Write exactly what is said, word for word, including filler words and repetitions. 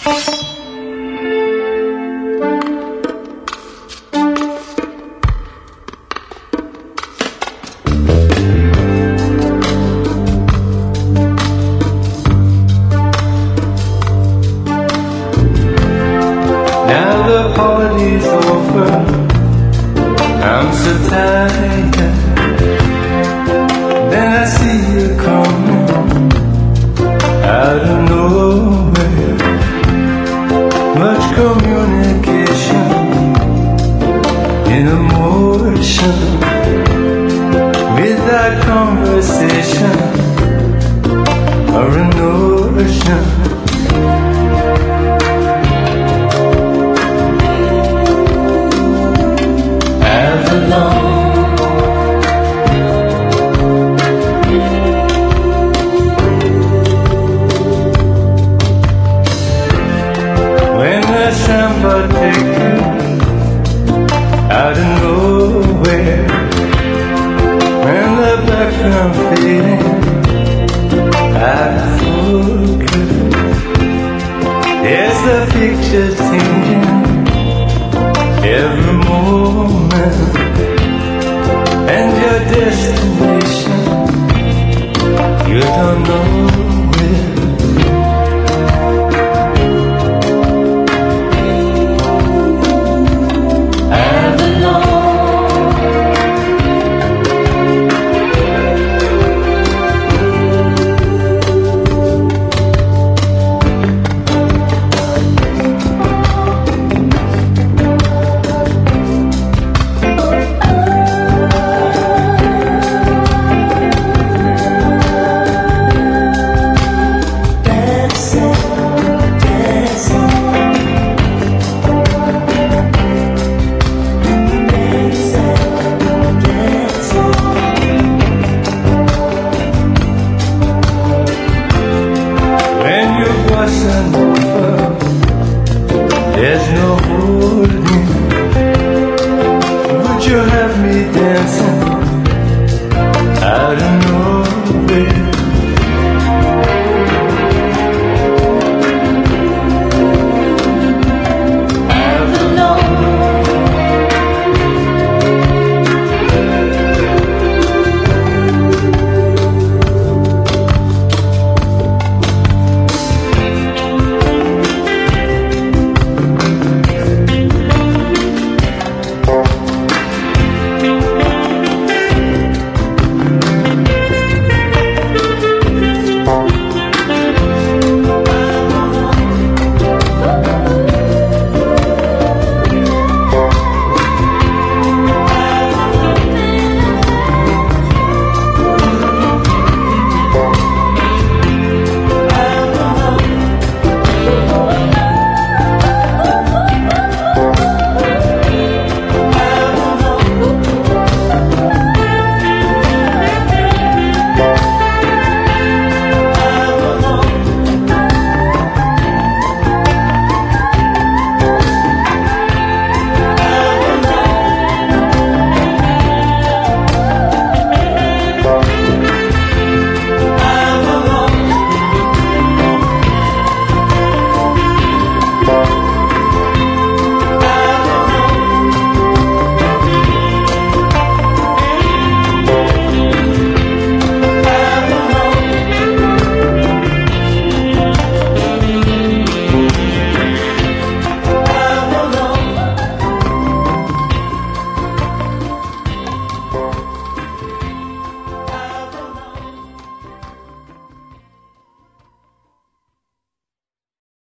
Now the party's over, I'm so tired. Then I see you coming out of nowhere. Much communication in emotion, without conversation or a notion. When the samba take you out of nowhere, when the background fading out of focus, there's the picture changing every moment, and your destination you don't know.